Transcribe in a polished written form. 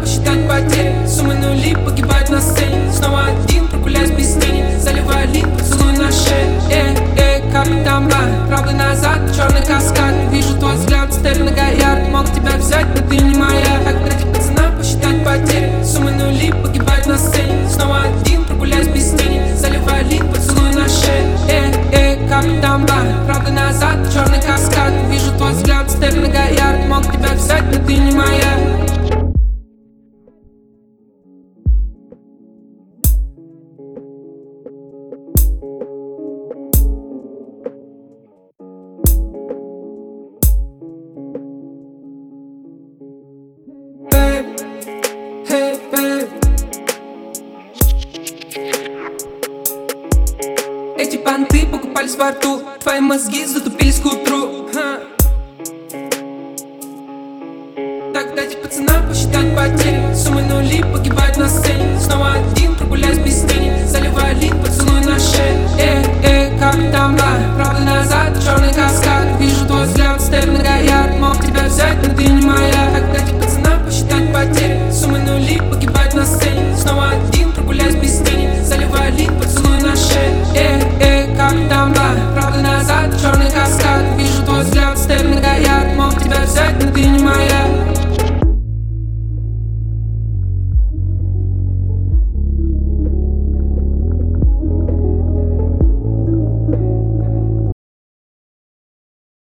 посчитать потери. Суммы нули погибают на сцене. Снова один, прогуляюсь без тени. Заливаю лик, поцелуй на шее. Капитан Блан, правый назад, черный каскад. Вижу твой взгляд, Стерлинга Гоярд. Мог тебя взять, но ты не моя. Как против пацана посчитать потери. Суммы нули погибают на сцене. Снова один, прогуляюсь без тени. Заливаю лик, поцелуй на шее. Капитан Блан, правый назад, черный каскад. Вижу твой взгляд, Стерлинга Гоярд. Мог тебя взять, но ты не моя. Эти понты покупались во рту, твои мозги затупились к утру. Так дайте пацана посчитать потери. Суммы нули погибают на сцене. Снова один, прогуляюсь без тени. Заливаю лик, поцелуй на шее. Капитан Блан, правда назад, черный каскад. Вижу твой взгляд, Стерлинга Гоярд. Мог тебя